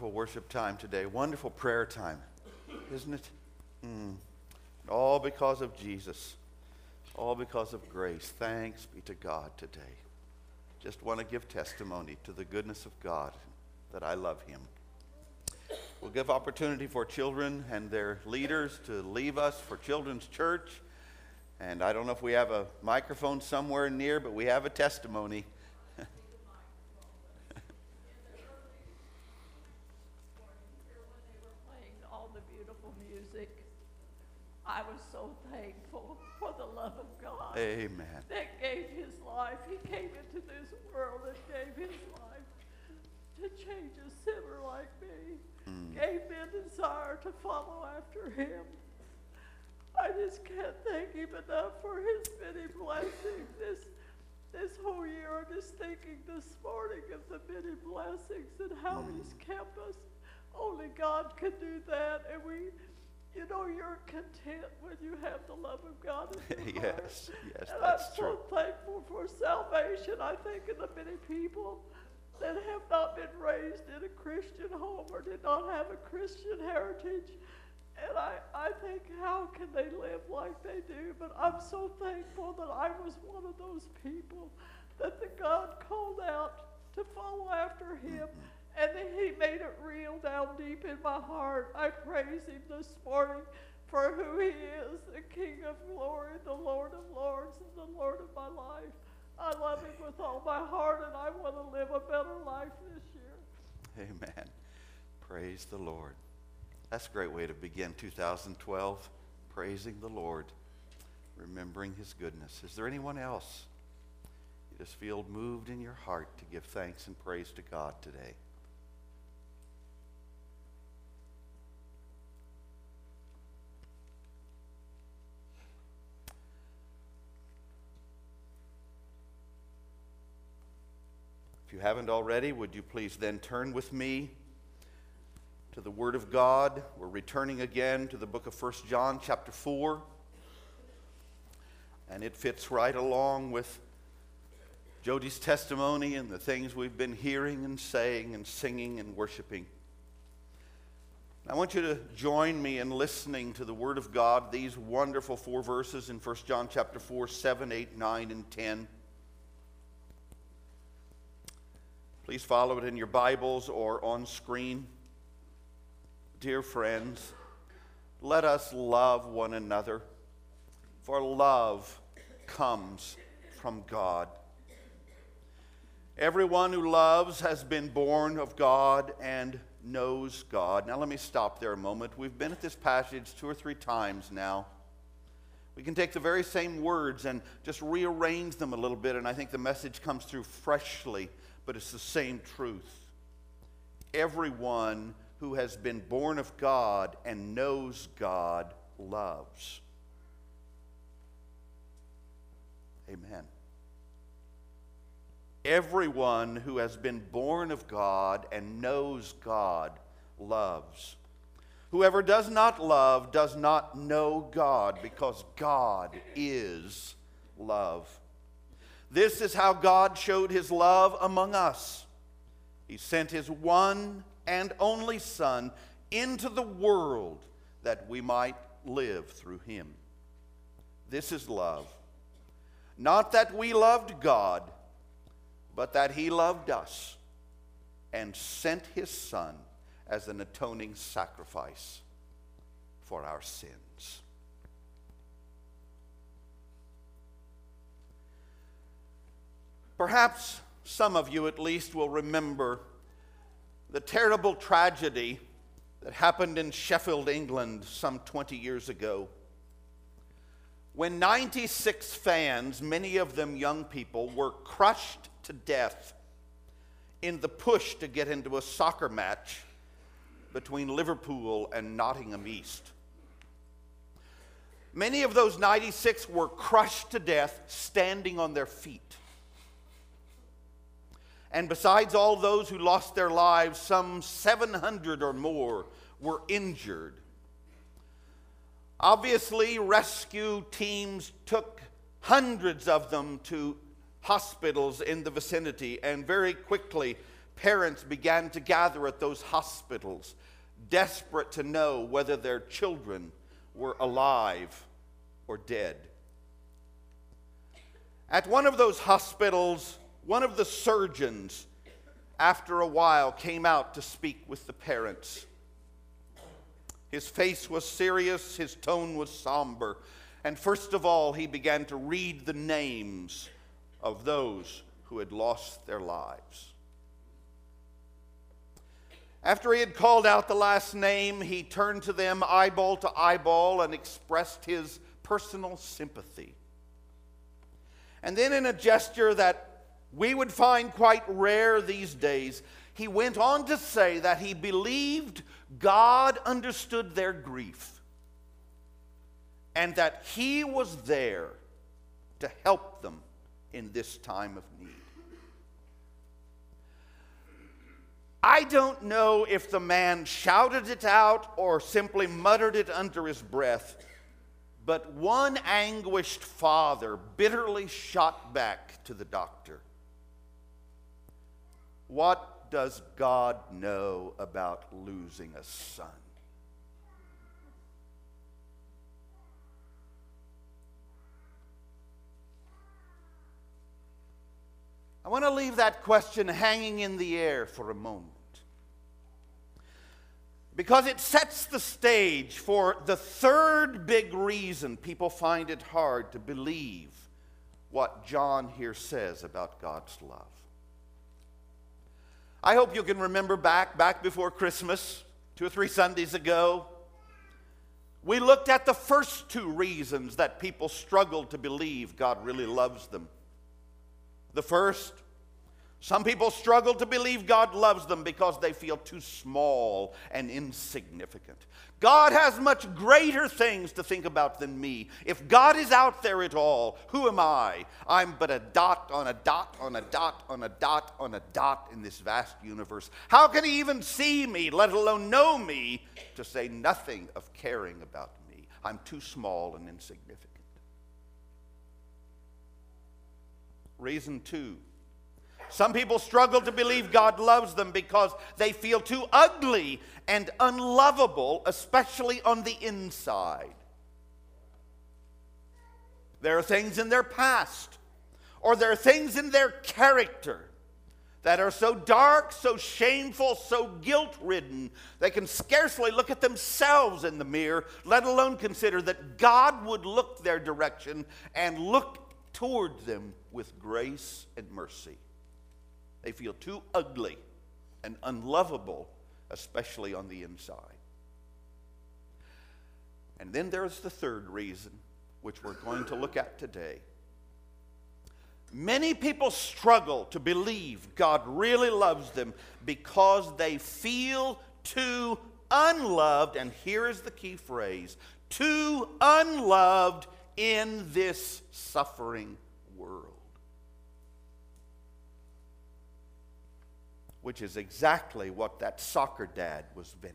wonderful worship time today, wonderful prayer time, isn't it? All because of Jesus, all because of grace. Thanks be to God today. Just want to give testimony to the goodness of God, that I love Him. We'll give opportunity for children and their leaders to leave us for Children's Church. And I don't know if we have a microphone somewhere near, but we have a testimony. I was so thankful for the love of God. Amen. That gave His life. He came into this world and gave His life to change a sinner like me. Gave me a desire to follow after Him. I just can't thank Him enough for His many blessings. This whole year I'm just thinking this morning of the many blessings and how He's kept us. Only God can do that. And you know, you're content when you have the love of God in your heart. Yes, and that's I'm true. so thankful for salvation. I think of the many people that have not been raised in a Christian home or did not have a Christian heritage. And I think, how can they live like they do? But I'm so thankful that I was one of those people that the God called out to follow after Him. And then He made it real down deep in my heart. I praise Him this morning for who He is, the King of glory, the Lord of lords, and the Lord of my life. I love Him with all my heart, and I want to live a better life this year. Amen. Praise the Lord. That's a great way to begin 2012, praising the Lord, remembering His goodness. Is there anyone else you just feel moved in your heart to give thanks and praise to God today? If you haven't already, would you please then turn with me to the Word of God. We're returning again to the book of 1 John chapter 4. And it fits right along with Jody's testimony and the things we've been hearing and saying and singing and worshiping. I want you to join me in listening to the Word of God, these wonderful 4 verses in 1 John chapter 4, 7, 8, 9, and 10. Please follow it in your Bibles or on screen. Dear friends, let us love one another, for love comes from God. Everyone who loves has been born of God and knows God. Now let me stop there a moment. We've been at this passage 2 or 3 times now. We can take the very same words and just rearrange them a little bit, and I think the message comes through freshly. But it's the same truth. Everyone who has been born of God and knows God loves. Amen. Everyone who has been born of God and knows God loves. Whoever does not love does not know God, because God is love. This is how God showed His love among us. He sent His one and only Son into the world that we might live through Him. This is love. Not that we loved God, but that He loved us and sent His Son as an atoning sacrifice for our sins. Perhaps some of you at least will remember the terrible tragedy that happened in Sheffield, England some 20 years ago, when 96 fans, many of them young people, were crushed to death in the push to get into a soccer match between Liverpool and Nottingham East. Many of those 96 were crushed to death standing on their feet. And besides all those who lost their lives, some 700 or more were injured. Obviously, rescue teams took hundreds of them to hospitals in the vicinity, and very quickly parents began to gather at those hospitals, desperate to know whether their children were alive or dead. At one of those hospitals, one of the surgeons, after a while, came out to speak with the parents. His face was serious, his tone was somber, and first of all, he began to read the names of those who had lost their lives. After he had called out the last name, he turned to them eyeball to eyeball and expressed his personal sympathy. And then, in a gesture that we would find quite rare these days, he went on to say that he believed God understood their grief and that he was there to help them in this time of need. I don't know if the man shouted it out or simply muttered it under his breath, but one anguished father bitterly shot back to the doctor, "What does God know about losing a son?" I want to leave that question hanging in the air for a moment, because it sets the stage for the third big reason people find it hard to believe what John here says about God's love. I hope you can remember back before Christmas, 2 or 3 Sundays ago, we looked at the first 2 reasons that people struggle to believe God really loves them. The first, some people struggle to believe God loves them because they feel too small and insignificant. God has much greater things to think about than me. If God is out there at all, who am I? I'm but a dot on a dot on a dot on a dot on a dot in this vast universe. How can he even see me, let alone know me, to say nothing of caring about me? I'm too small and insignificant. Reason 2. Some people struggle to believe God loves them because they feel too ugly and unlovable, especially on the inside. There are things in their past, or there are things in their character that are so dark, so shameful, so guilt-ridden, they can scarcely look at themselves in the mirror, let alone consider that God would look their direction and look toward them with grace and mercy. They feel too ugly and unlovable, especially on the inside. And then there's the third reason, which we're going to look at today. Many people struggle to believe God really loves them because they feel too unloved, and here is the key phrase, too unloved in this suffering world. Which is exactly what that soccer dad was venting.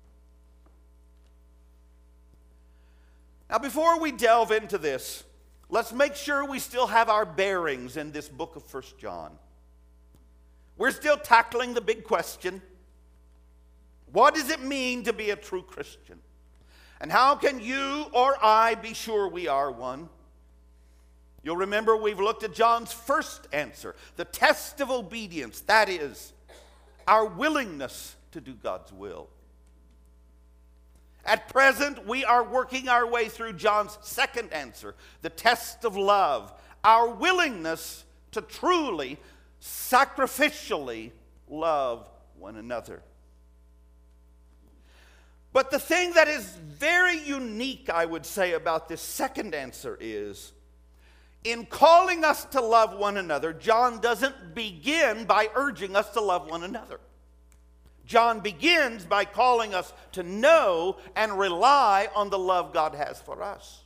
Now, before we delve into this, let's make sure we still have our bearings in this book of 1 John. We're still tackling the big question: what does it mean to be a true Christian? And how can you or I be sure we are one? You'll remember we've looked at John's first answer, the test of obedience, that is, our willingness to do God's will. At present, we are working our way through John's second answer, the test of love, our willingness to truly, sacrificially love one another. But the thing that is very unique, I would say, about this second answer is, in calling us to love one another, John doesn't begin by urging us to love one another. John begins by calling us to know and rely on the love God has for us.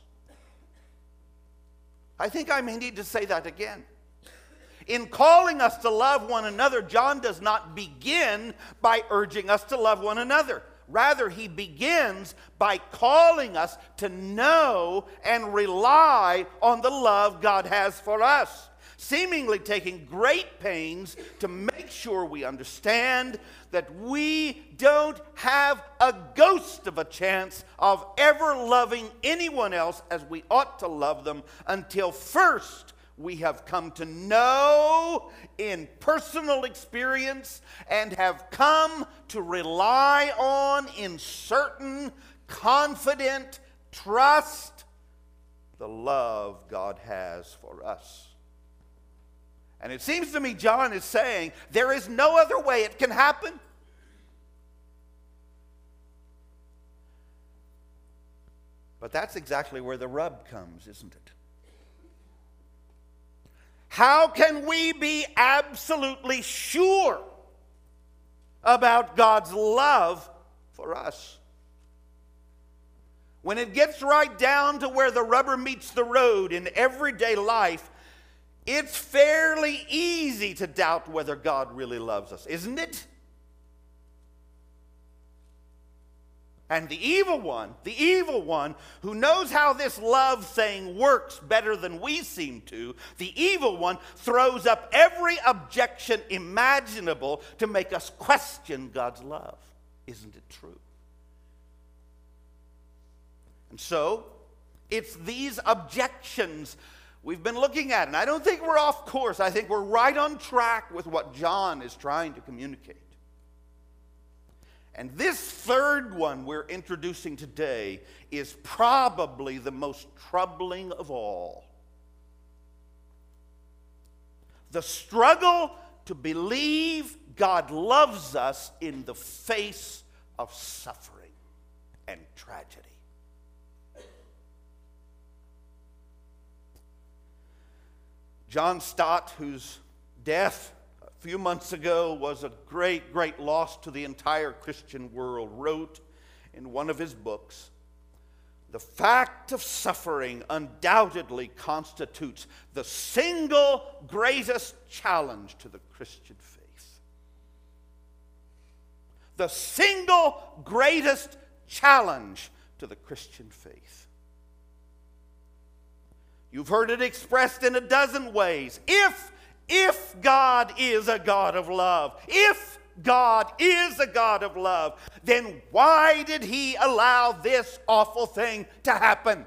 I think I may need to say that again. In calling us to love one another, John does not begin by urging us to love one another. Rather, he begins by calling us to know and rely on the love God has for us. seemingly taking great pains to make sure we understand that we don't have a ghost of a chance of ever loving anyone else as we ought to love them until first we have come to know in personal experience and have come to rely on in certain confident trust the love God has for us. And it seems to me John is saying there is no other way it can happen. But that's exactly where the rub comes, isn't it? How can we be absolutely sure about God's love for us? When it gets right down to where the rubber meets the road in everyday life, it's fairly easy to doubt whether God really loves us, isn't it? And the evil one who knows how this love thing works better than we seem to, the evil one throws up every objection imaginable to make us question God's love. Isn't it true? And so, it's these objections we've been looking at. And I don't think we're off course. I think we're right on track with what John is trying to communicate. And this third one we're introducing today is probably the most troubling of all. The struggle to believe God loves us in the face of suffering and tragedy. John Stott, whose death a few months ago was a great, great loss to the entire Christian world, wrote in one of his books, "The fact of suffering undoubtedly constitutes the single greatest challenge to the Christian faith." The single greatest challenge to the Christian faith. You've heard it expressed in a dozen ways. If God is a God of love, if God is a God of love, then why did He allow this awful thing to happen?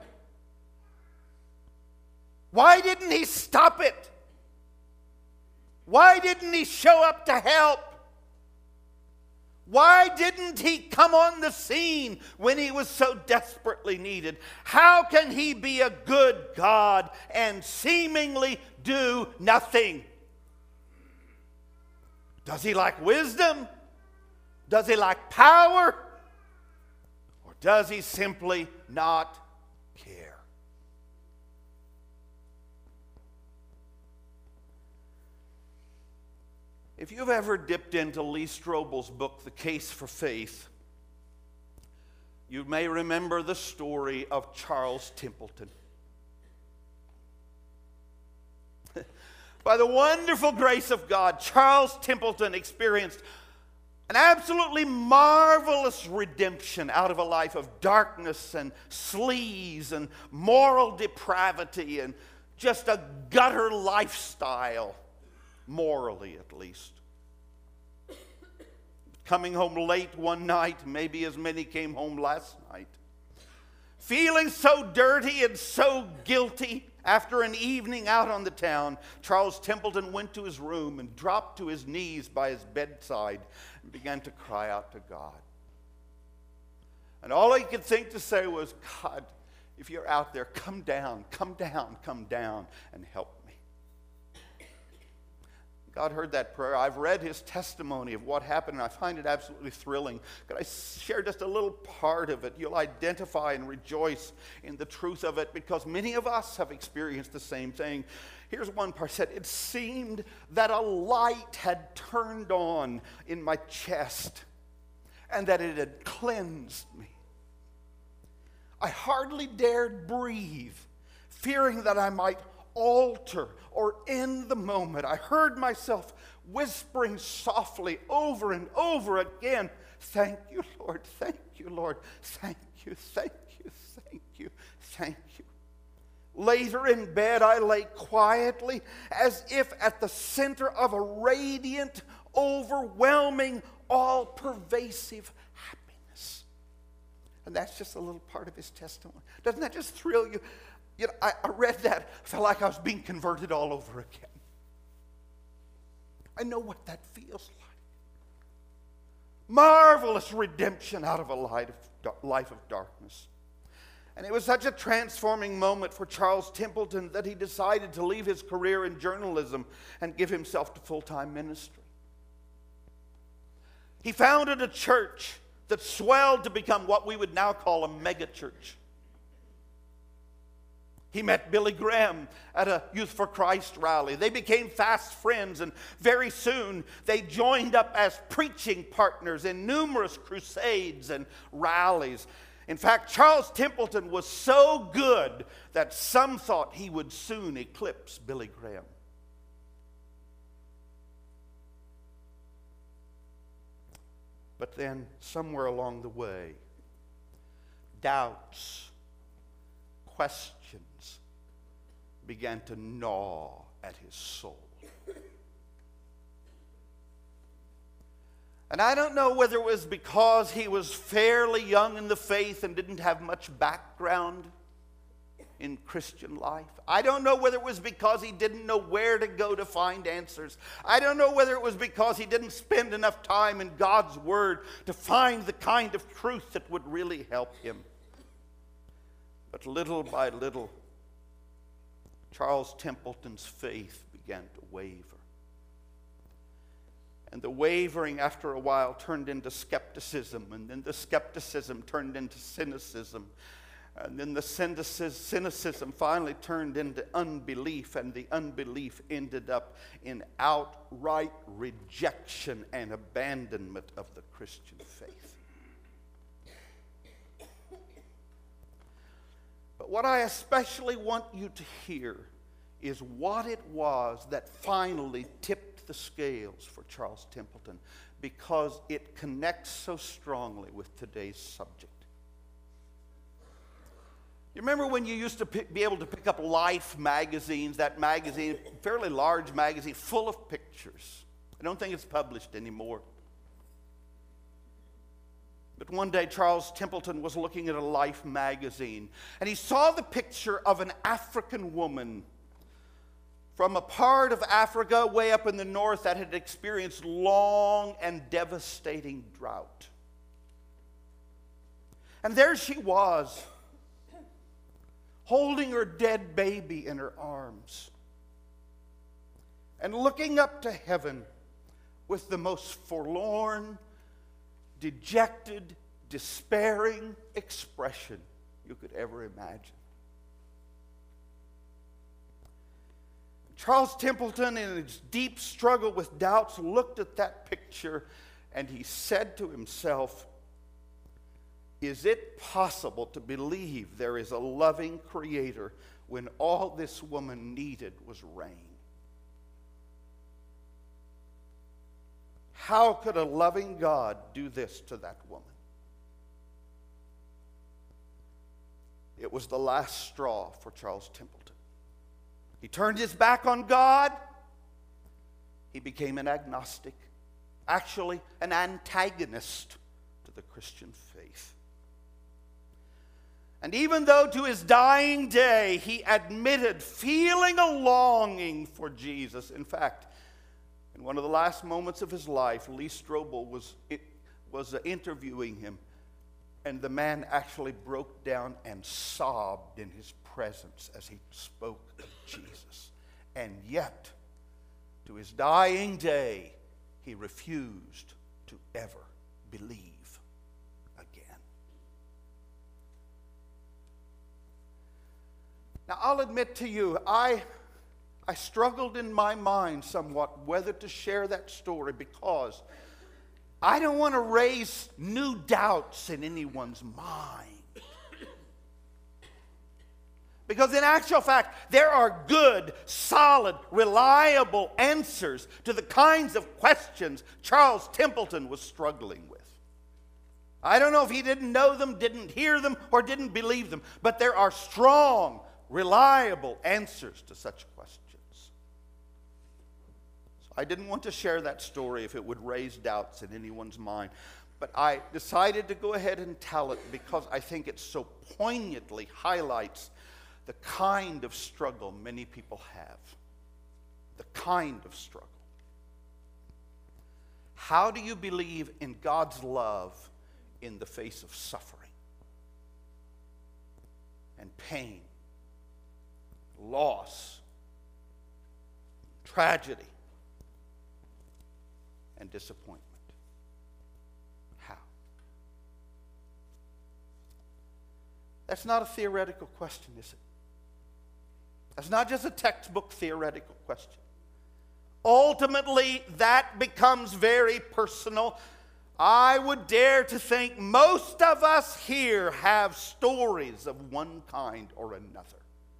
Why didn't He stop it? Why didn't He show up to help? Why didn't He come on the scene when He was so desperately needed? How can He be a good God and seemingly do nothing? Does He lack wisdom? Does He lack power? Or does He simply not care? If you've ever dipped into Lee Strobel's book, The Case for Faith, you may remember the story of Charles Templeton. By the wonderful grace of God, Charles Templeton experienced an absolutely marvelous redemption out of a life of darkness and sleaze and moral depravity and just a gutter lifestyle. Morally, at least. Coming home late one night, maybe as many came home last night. Feeling so dirty and so guilty after an evening out on the town, Charles Templeton went to his room and dropped to his knees by his bedside and began to cry out to God. And all he could think to say was, "God, if you're out there, come down and help me." God heard that prayer. I've read his testimony of what happened, and I find it absolutely thrilling. Could I share just a little part of it? You'll identify and rejoice in the truth of it, because many of us have experienced the same thing. Here's one part. Said, "It seemed that a light had turned on in my chest, and that it had cleansed me. I hardly dared breathe, fearing that I might alter or end the moment. I heard myself whispering softly over and over again, 'Thank you, Lord, thank you, Lord, thank you, thank you, thank you, thank you.' Later in bed, I lay quietly, as if at the center of a radiant, overwhelming, all-pervasive happiness. And that's just a little part of his testimony. Doesn't that just thrill you? You know, I read that, felt like I was being converted all over again. I know what that feels like. Marvelous redemption out of a life of darkness. And it was such a transforming moment for Charles Templeton that he decided to leave his career in journalism and give himself to full-time ministry. He founded a church that swelled to become what we would now call a megachurch. He met Billy Graham at a Youth for Christ rally. They became fast friends, and very soon they joined up as preaching partners in numerous crusades and rallies. In fact, Charles Templeton was so good that some thought he would soon eclipse Billy Graham. But then, somewhere along the way, doubts, questions began to gnaw at his soul. And I don't know whether it was because he was fairly young in the faith and didn't have much background in Christian life. I don't know whether it was because he didn't know where to go to find answers. I don't know whether it was because he didn't spend enough time in God's Word to find the kind of truth that would really help him. But little by little, Charles Templeton's faith began to waver. And the wavering, after a while, turned into skepticism, and then the skepticism turned into cynicism, and then the cynicism finally turned into unbelief, and the unbelief ended up in outright rejection and abandonment of the Christian faith. But what I especially want you to hear is what it was that finally tipped the scales for Charles Templeton, because it connects so strongly with today's subject. You remember when you used to be able to pick up Life magazines, that magazine, fairly large magazine, full of pictures. I don't think it's published anymore. But one day Charles Templeton was looking at a Life magazine, and he saw the picture of an African woman from a part of Africa way up in the north that had experienced long and devastating drought. And there she was, holding her dead baby in her arms and looking up to heaven with the most forlorn, dejected, despairing expression you could ever imagine. Charles Templeton, in his deep struggle with doubts, looked at that picture and he said to himself, is it possible to believe there is a loving Creator when all this woman needed was rain? How could a loving God do this to that woman? It was the last straw for Charles Templeton. He turned his back on God. He became an agnostic, actually an antagonist to the Christian faith. And even though to his dying day he admitted feeling a longing for Jesus, in fact, in one of the last moments of his life, Lee Strobel was interviewing him, and the man actually broke down and sobbed in his presence as he spoke of Jesus. And yet, to his dying day, he refused to ever believe again. Now, I'll admit to you, I struggled in my mind somewhat whether to share that story, because I don't want to raise new doubts in anyone's mind. Because in actual fact, there are good, solid, reliable answers to the kinds of questions Charles Templeton was struggling with. I don't know if he didn't know them, didn't hear them, or didn't believe them, but there are strong, reliable answers to such questions. So I didn't want to share that story if it would raise doubts in anyone's mind. But I decided to go ahead and tell it because I think it so poignantly highlights the kind of struggle many people have. The kind of struggle. How do you believe in God's love in the face of suffering and pain, loss, tragedy, and disappointment? How? That's not a theoretical question, is it? That's not just a textbook theoretical question. Ultimately, that becomes very personal. I would dare to think most of us here have stories of one kind or another.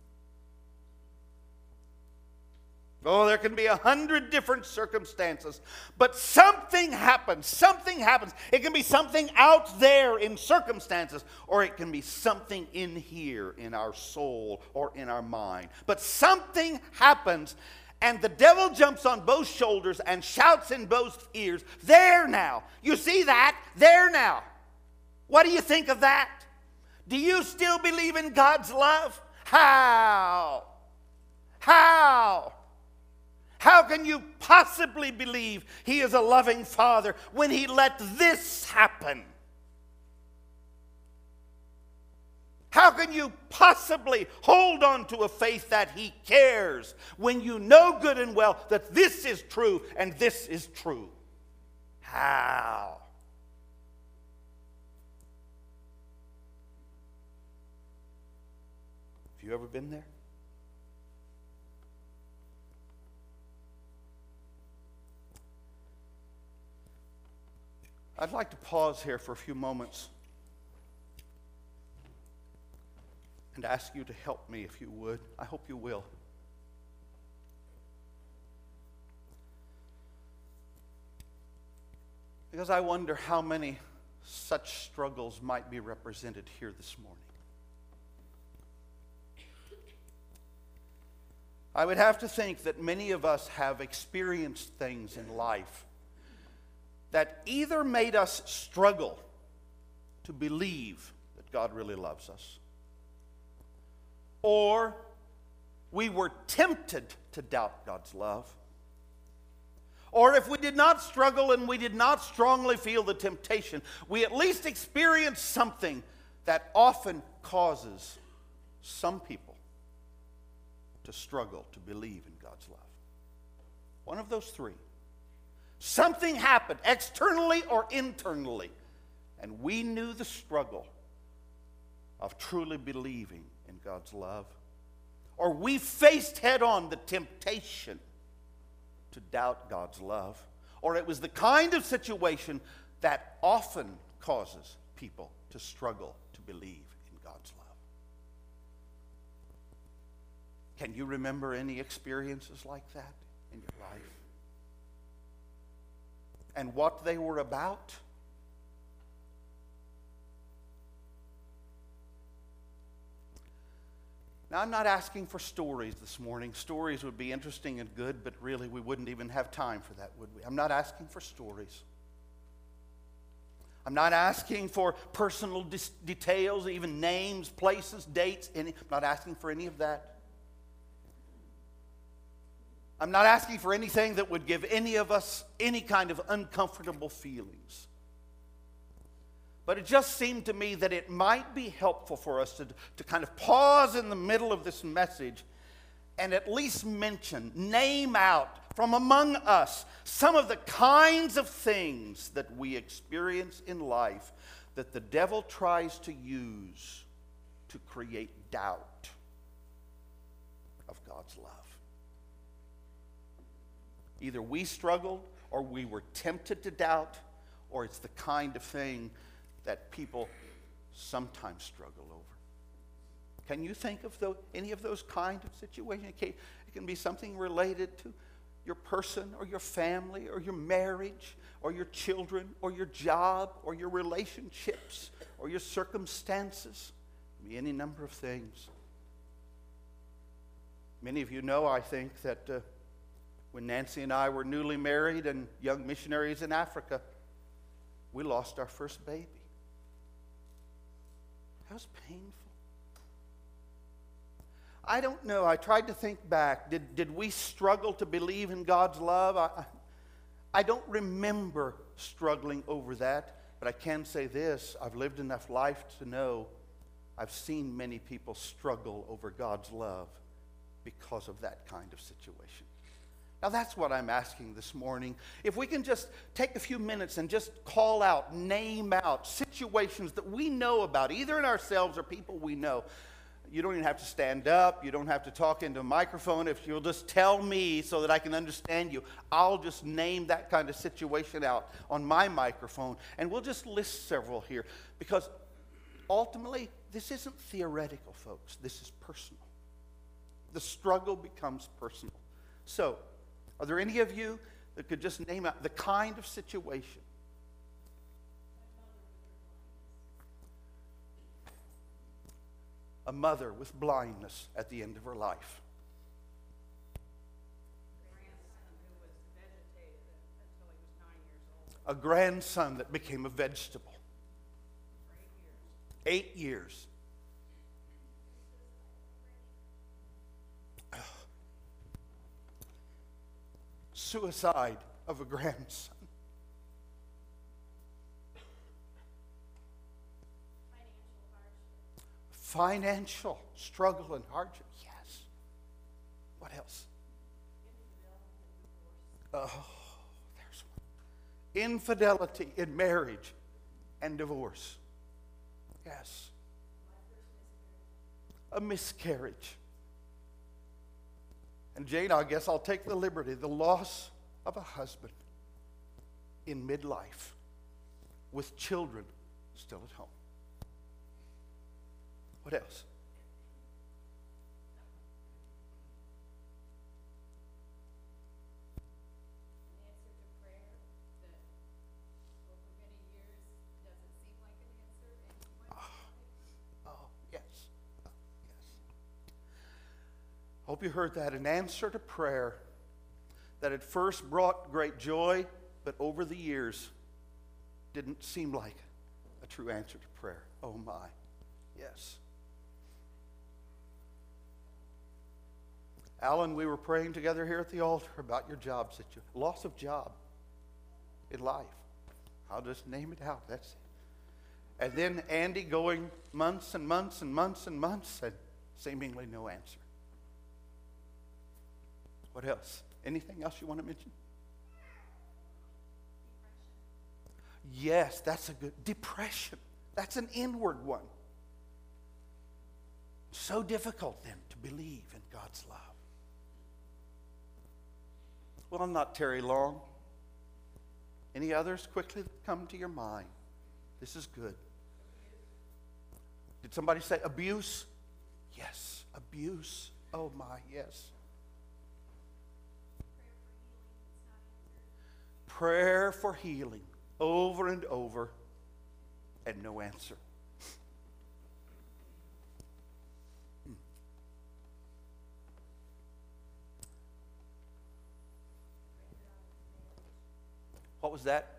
Oh, there can be 100 different circumstances, but something happens. Something happens. It can be something out there in circumstances, or it can be something in here in our soul or in our mind. But something happens, and the devil jumps on both shoulders and shouts in both ears, "There now! You see that? There now!" What do you think of that? Do you still believe in God's love? How? How? How can you possibly believe He is a loving Father when He let this happen? How can you possibly hold on to a faith that He cares when you know good and well that this is true and this is true? How? Have you ever been there? I'd like to pause here for a few moments and ask you to help me if you would. I hope you will. Because I wonder how many such struggles might be represented here this morning. I would have to think that many of us have experienced things in life that either made us struggle to believe that God really loves us, or we were tempted to doubt God's love, or if we did not struggle and we did not strongly feel the temptation, we at least experienced something that often causes some people to struggle to believe in God's love. One of those three. Something happened, externally or internally, and we knew the struggle of truly believing in God's love. Or we faced head-on the temptation to doubt God's love. Or it was the kind of situation that often causes people to struggle to believe in God's love. Can you remember any experiences like that in your life? And what they were about? Now, I'm not asking for stories this morning. Stories would be interesting and good, but really we wouldn't even have time for that, would we? I'm not asking for stories. I'm not asking for personal details, even names, places, dates. I'm not asking for any of that. I'm not asking for anything that would give any of us any kind of uncomfortable feelings. But it just seemed to me that it might be helpful for us to kind of pause in the middle of this message and at least name out from among us some of the kinds of things that we experience in life that the devil tries to use to create doubt of God's love. Either we struggled, or we were tempted to doubt, or it's the kind of thing that people sometimes struggle over. Can you think of any of those kind of situations? It can be something related to your person, or your family, or your marriage, or your children, or your job, or your relationships, or your circumstances. It can be any number of things. Many of you know, I think, that when Nancy and I were newly married and young missionaries in Africa, we lost our first baby. That was painful. I don't know. I tried to think back. Did we struggle to believe in God's love? I don't remember struggling over that, but I can say this. I've lived enough life to know I've seen many people struggle over God's love because of that kind of situation. Now that's what I'm asking this morning. If we can just take a few minutes and just call out, name out situations that we know about, either in ourselves or people we know. You don't even have to stand up. You don't have to talk into a microphone. If you'll just tell me so that I can understand you, I'll just name that kind of situation out on my microphone. And we'll just list several here. Because ultimately, this isn't theoretical, folks. This is personal. The struggle becomes personal. So, are there any of you that could just name out the kind of situation? A mother with blindness at the end of her life. A grandson that became a vegetable. 8 years. Suicide of a grandson. Financial struggle and hardship. Yes. What else? Oh, there's one. Infidelity in marriage and divorce. Yes. A miscarriage. And Jane, I guess I'll take the liberty. The loss of a husband in midlife with children still at home. What else? An answer to prayer that over many years doesn't seem like an answer anyway. Oh, yes. Yes. Hope you heard that. An answer to prayer that at first brought great joy, but over the years didn't seem like a true answer to prayer. Oh, my. Yes. Alan, we were praying together here at the altar about your job situation, loss of job in life. I'll just name it out. That's it. And then Andy going months and months and months and months and seemingly no answer. What else? Anything else you want to mention? Depression. Yes, that's a good depression. That's an inward one. So difficult then to believe in God's love. Well, I'll not tarry long. Any others quickly that come to your mind? This is good. Did somebody say abuse? Yes, abuse. Oh my, yes. Prayer for healing over and over and no answer. What was that?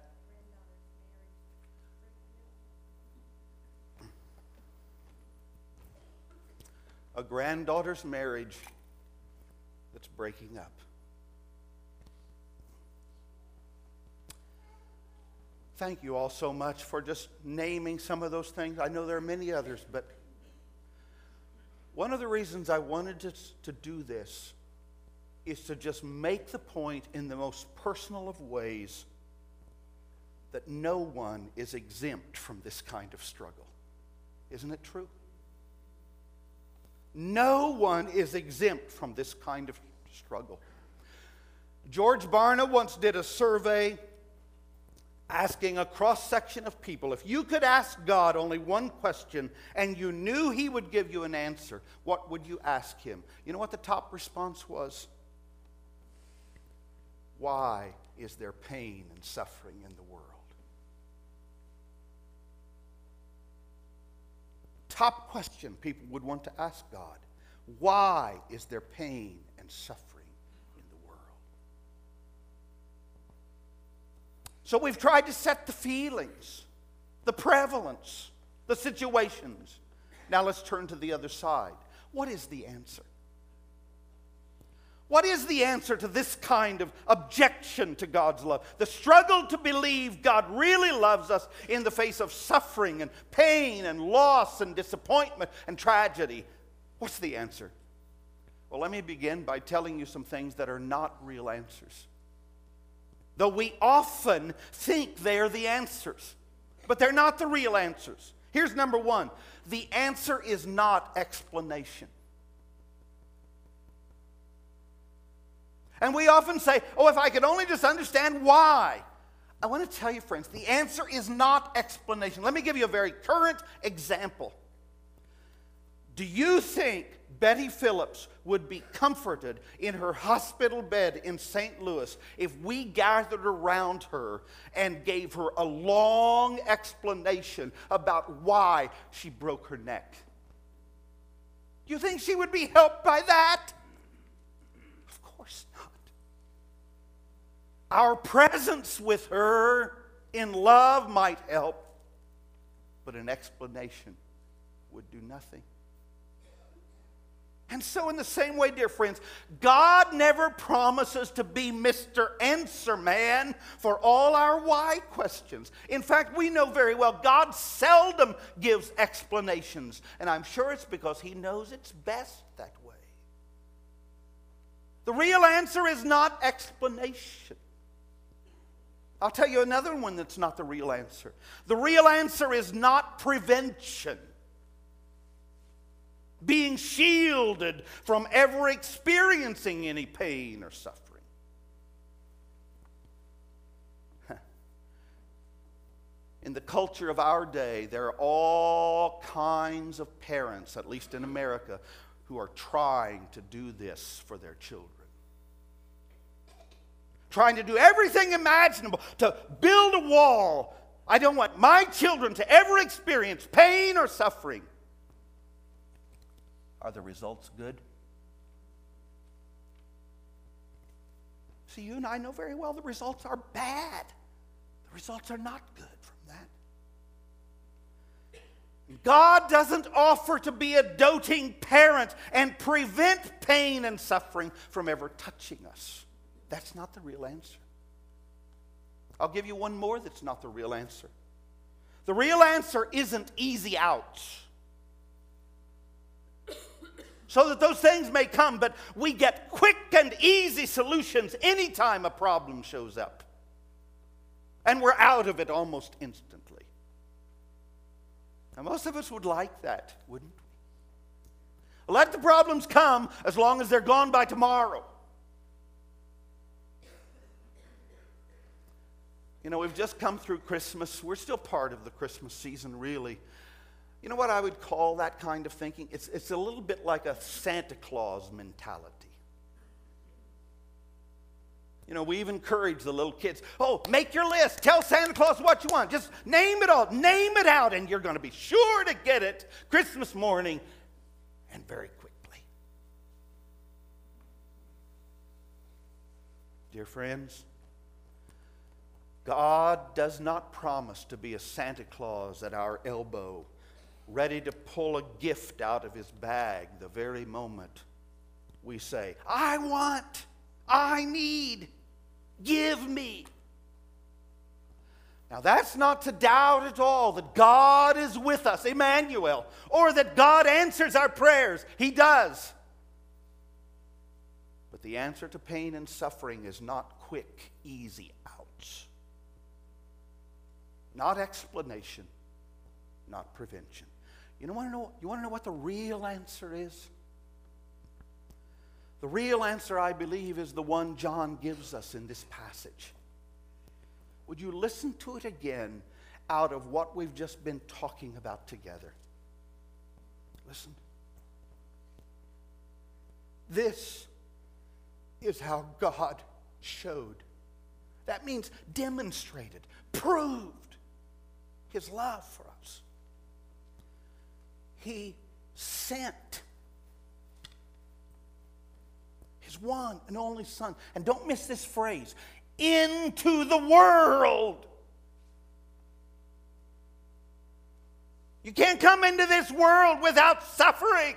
A granddaughter's marriage that's breaking up. Thank you all so much for just naming some of those things. I know there are many others, but one of the reasons I wanted to do this is to just make the point in the most personal of ways that no one is exempt from this kind of struggle. Isn't it true? No one is exempt from this kind of struggle. George Barna once did a survey asking a cross-section of people, if you could ask God only one question and you knew He would give you an answer, what would you ask Him? You know what the top response was? Why is there pain and suffering in the world? Top question people would want to ask God. Why is there pain and suffering in the world? So we've tried to set the feelings, the prevalence, the situations. Now let's turn to the other side. What is the answer? What is the answer to this kind of objection to God's love? The struggle to believe God really loves us in the face of suffering and pain and loss and disappointment and tragedy. What's the answer? Well, let me begin by telling you some things that are not real answers. Though we often think they're the answers, but they're not the real answers. Here's number one. The answer is not explanation. And we often say, oh, if I could only just understand why. I want to tell you, friends, the answer is not explanation. Let me give you a very current example. Do you think Betty Phillips would be comforted in her hospital bed in St. Louis if we gathered around her and gave her a long explanation about why she broke her neck? Do you think she would be helped by that? Of course not. Our presence with her in love might help, but an explanation would do nothing. And so in the same way, dear friends, God never promises to be Mr. Answer Man for all our why questions. In fact, we know very well God seldom gives explanations, and I'm sure it's because He knows it's best that way. The real answer is not explanation. I'll tell you another one that's not the real answer. The real answer is not prevention. Being shielded from ever experiencing any pain or suffering. In the culture of our day, there are all kinds of parents, at least in America, who are trying to do this for their children. Trying to do everything imaginable to build a wall. I don't want my children to ever experience pain or suffering. Are the results good? See, you and I know very well the results are bad. The results are not good from that. God doesn't offer to be a doting parent and prevent pain and suffering from ever touching us. That's not the real answer. I'll give you one more that's not the real answer. The real answer isn't easy outs. So that those things may come, but we get quick and easy solutions anytime a problem shows up. And we're out of it almost instantly. Now, most of us would like that, wouldn't we? Let the problems come as long as they're gone by tomorrow. You know, we've just come through Christmas. We're still part of the Christmas season, really. You know what I would call that kind of thinking? It's a little bit like a Santa Claus mentality. You know, we even encourage the little kids, oh, make your list. Tell Santa Claus what you want. Just name it all. Name it out, and you're going to be sure to get it Christmas morning and very quickly. Dear friends, God does not promise to be a Santa Claus at our elbow, ready to pull a gift out of His bag the very moment we say, I want, I need, give me. Now that's not to doubt at all that God is with us, Emmanuel, or that God answers our prayers. He does. But the answer to pain and suffering is not quick, easy outs. Not explanation, not prevention. You want to know what the real answer is? The real answer, I believe, is the one John gives us in this passage. Would you listen to it again out of what we've just been talking about together? Listen. This is how God showed. That means demonstrated, proved His love for us. He sent one and only Son. And don't miss this phrase, into the world. You can't come into this world without suffering.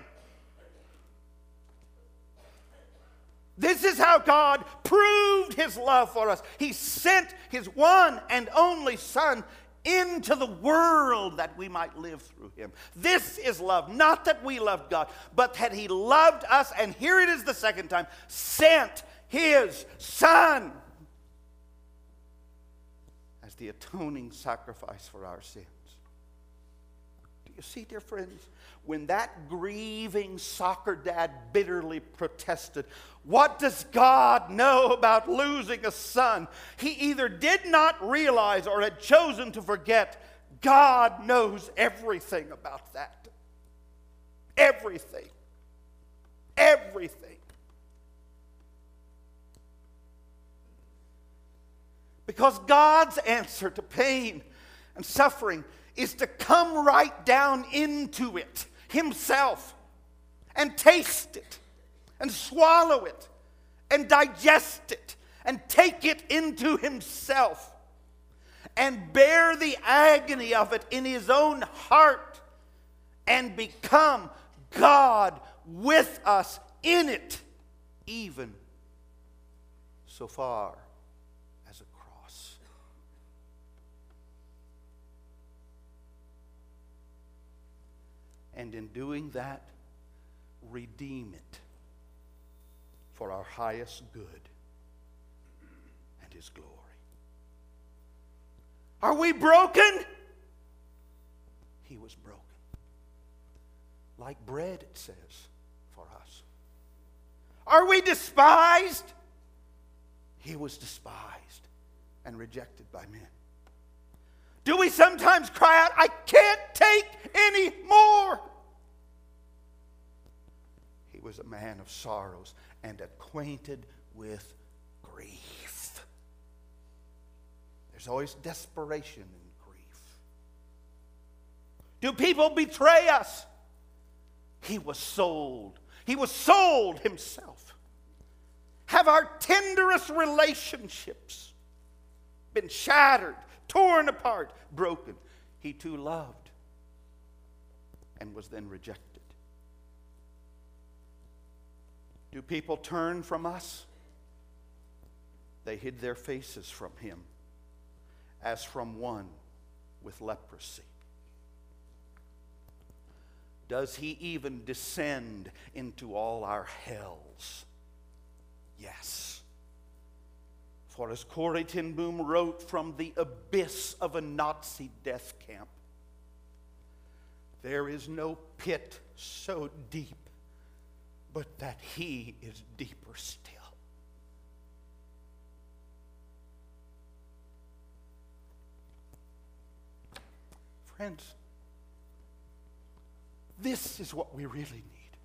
This is how God proved his love for us. He sent his one and only Son into the world that we might live through him. This is love. Not that we loved God, but that he loved us, and here it is the second time, sent his Son as the atoning sacrifice for our sins. Do you see, dear friends? When that grieving soccer dad bitterly protested, what does God know about losing a son? He either did not realize or had chosen to forget. God knows everything about that. Everything. Everything. Because God's answer to pain and suffering is to come right down into it himself and taste it and swallow it and digest it and take it into himself and bear the agony of it in his own heart and become God with us in it, even so far as a cross. And in doing that, redeem it for our highest good and his glory. Are we broken? He was broken. Like bread, it says, for us. Are we despised? He was despised and rejected by men. Do we sometimes cry out, I can't take any more? He was a man of sorrows and acquainted with grief. There's always desperation in grief. Do people betray us? He was sold. He was sold himself. Have our tenderest relationships been shattered, torn apart, broken? He too loved and was then rejected. Do people turn from us? They hid their faces from him as from one with leprosy. Does he even descend into all our hells? Yes. For as Corrie ten Boom wrote from the abyss of a Nazi death camp, there is no pit so deep but that he is deeper still. Friends, this is what we really need.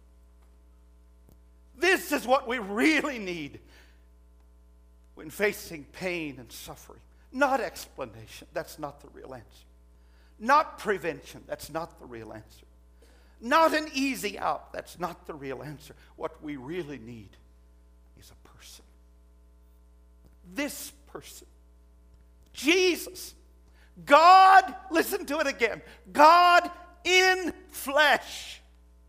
This is what we really need when facing pain and suffering. Not explanation, that's not the real answer. Not prevention, that's not the real answer. Not an easy out, that's not the real answer. What we really need is a person. This person. Jesus. God, listen to it again. God in flesh,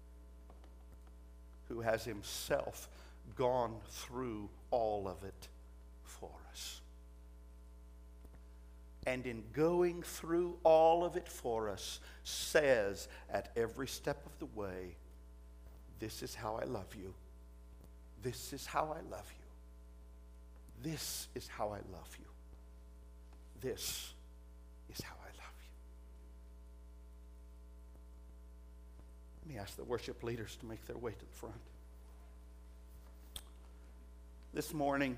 who has himself gone through all of it for us. And in going through all of it for us, says at every step of the way, this is how I love you. This is how I love you. This is how I love you. This is how I love you. Let me ask the worship leaders to make their way to the front. This morning,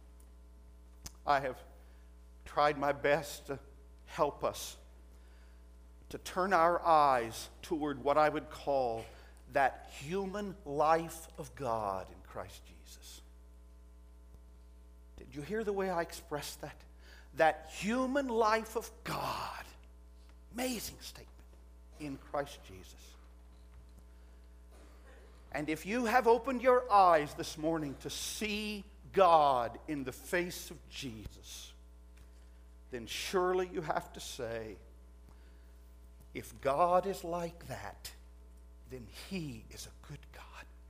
I have tried my best to help us to turn our eyes toward what I would call that human life of God in Christ Jesus. Did you hear the way I expressed that? That human life of God. Amazing statement. In Christ Jesus. And if you have opened your eyes this morning to see God in the face of Jesus, then surely you have to say, if God is like that, then He is a good God.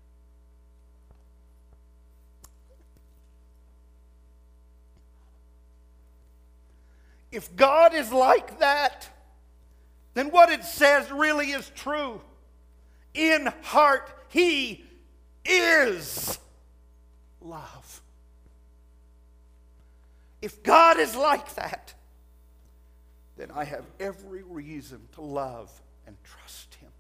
If God is like that, then what it says really is true. In heart, He is love. If God is like that, then I have every reason to love and trust Him.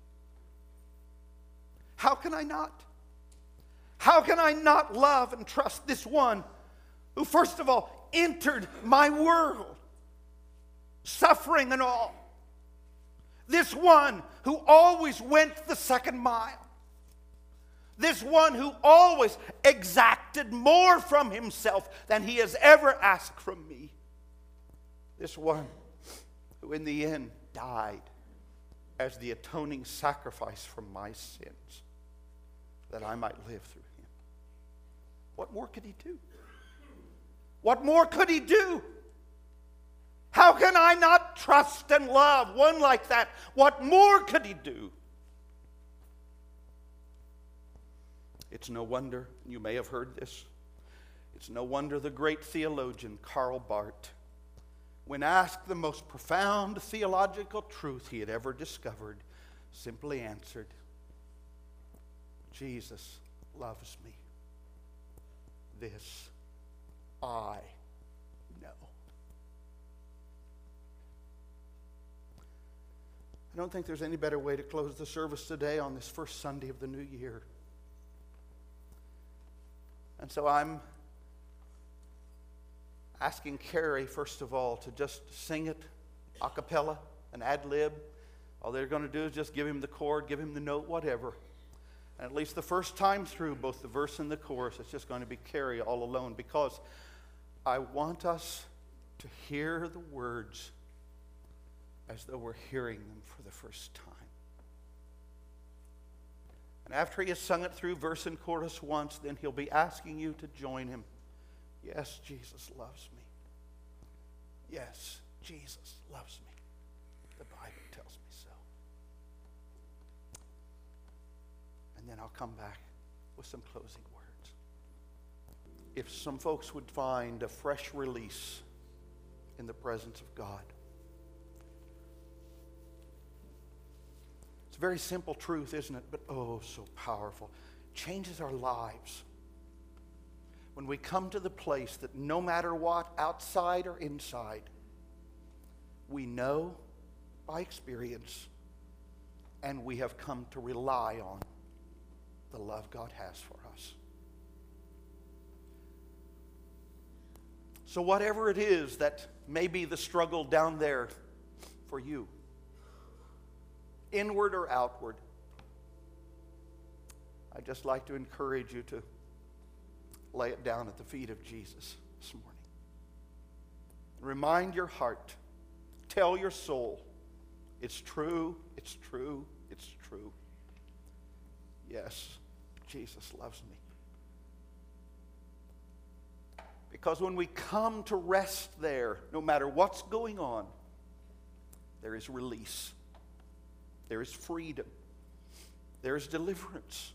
How can I not? How can I not love and trust this one who, first of all, entered my world, suffering and all? This one who always went the second mile. This one who always exacted more from himself than he has ever asked from me. This one who in the end died as the atoning sacrifice for my sins, that I might live through him. What more could he do? What more could he do? How can I not trust and love one like that? What more could he do? It's no wonder, you may have heard this, it's no wonder the great theologian Karl Barth, when asked the most profound theological truth he had ever discovered, simply answered, Jesus loves me. This I know. I don't think there's any better way to close the service today on this first Sunday of the new year. And so I'm asking Carrie, first of all, to just sing it a cappella, an ad lib. All they're going to do is just give him the chord, give him the note, whatever. And at least the first time through, both the verse and the chorus, it's just going to be Carrie all alone, because I want us to hear the words as though we're hearing them for the first time. And after he has sung it through verse and chorus once, then he'll be asking you to join him. Yes, Jesus loves me. Yes, Jesus loves me. The Bible tells me so. And then I'll come back with some closing words. If some folks would find a fresh release in the presence of God. It's a very simple truth, isn't it? But oh, so powerful. Changes our lives. When we come to the place that no matter what, outside or inside, we know by experience and we have come to rely on the love God has for us. So whatever it is that may be the struggle down there for you, inward or outward, I'd just like to encourage you to lay it down at the feet of Jesus this morning. Remind your heart, tell your soul, it's true, it's true, it's true. Yes, Jesus loves me. Because when we come to rest there, no matter what's going on, there is release. There is freedom. There is deliverance.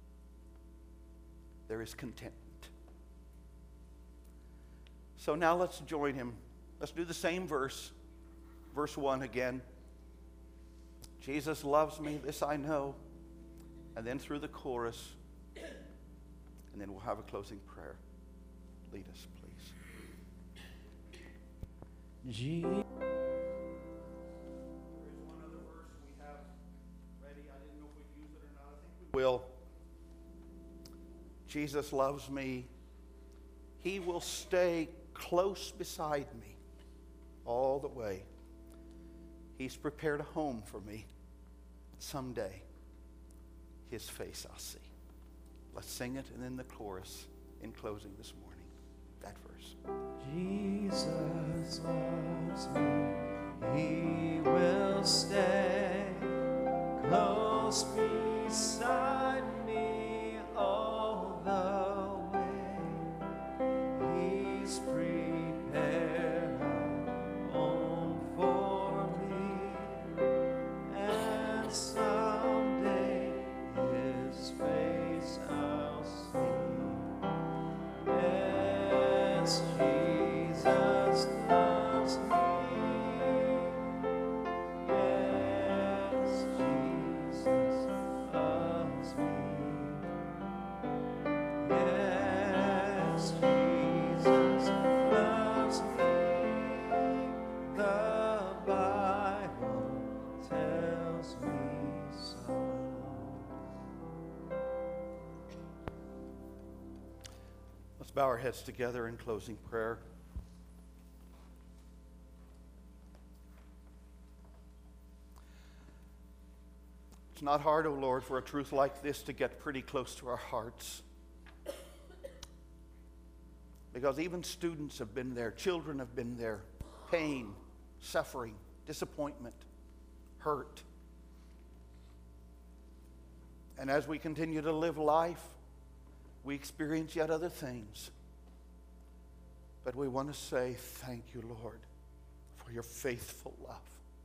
There is contentment. So now let's join him. Let's do the same verse. Verse 1 again. Jesus loves me, this I know. And then through the chorus. And then we'll have a closing prayer. Lead us, please. There is one other verse we have ready. I didn't know if we'd use it or not. I think we will. Jesus loves me. He will stay close beside me all the way. He's prepared a home for me. Someday, his face I'll see. Let's sing it and then the chorus in closing this morning. That verse. Jesus loves me. He will stay close beside me. bow our heads together in closing prayer. It's not hard, O Lord, for a truth like this to get pretty close to our hearts. Because even students have been there, children have been there. Pain, suffering, disappointment, hurt. And as we continue to live life, we experience yet other things. But we want to say, thank you, Lord, for your faithful love.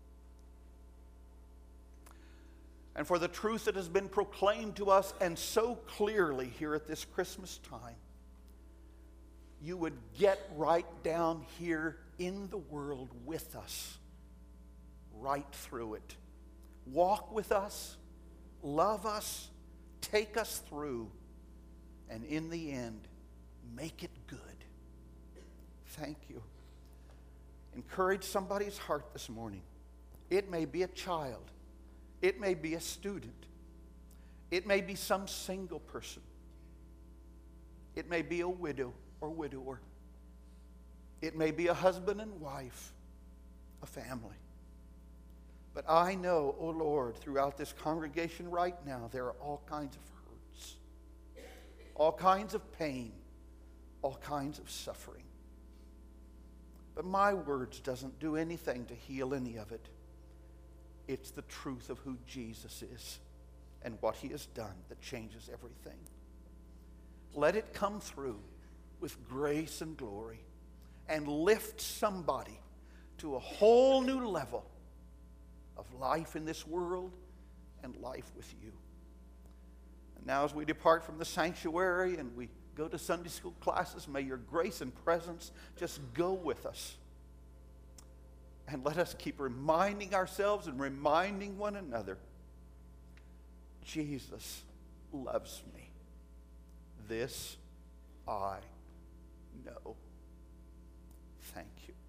And for the truth that has been proclaimed to us and so clearly here at this Christmas time. You would get right down here in the world with us, right through it. Walk with us, love us, take us through, and in the end, make it good. Thank you. Encourage somebody's heart this morning. It may be a child. It may be a student. It may be some single person. It may be a widow or widower. It may be a husband and wife, a family. But I know, oh Lord, throughout this congregation right now, there are all kinds of hurts, all kinds of pain, all kinds of suffering. But my words doesn't do anything to heal any of it. It's the truth of who Jesus is and what he has done that changes everything. Let it come through with grace and glory and lift somebody to a whole new level of life in this world and life with you. And now as we depart from the sanctuary and we go to Sunday school classes, may your grace and presence just go with us. And let us keep reminding ourselves and reminding one another, Jesus loves me. This I know. Thank you.